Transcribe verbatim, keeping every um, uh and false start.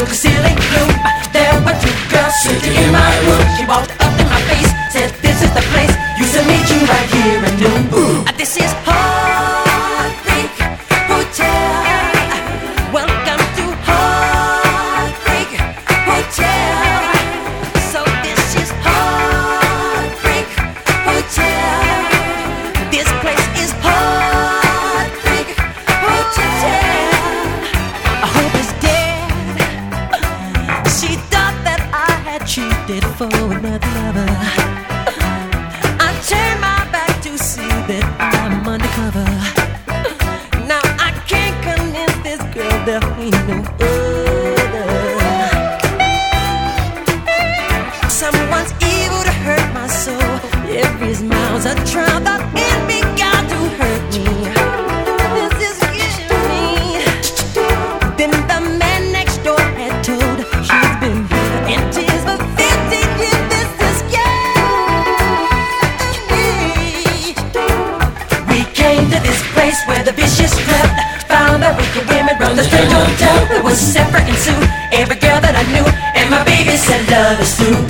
took a ceiling gloom. There were two girls sitting in my room. She walked up in my face, said, "This is the place. Used to meet you right here at noon." Ooh. This is Heartbreak Hotel. Welcome to Heartbreak Hotel. So this is Heartbreak Hotel. This place is Heartbreak Hotel. I hope it's dead. She thought that I had cheated for another lover. I turned my back to see that I'm undercover. Now I can't convince this girl there ain't no other. Someone's evil to hurt my soul. Every smile's a trial that envy got to hurt me. This is getting me. Then the man next door had told she's been in tears for fifteen years. This is getting me. We came to this place where the vicious slept. Found that wicked women run the strange hotel. It was Separate and Sue, every girl that I knew, and my baby said love is through.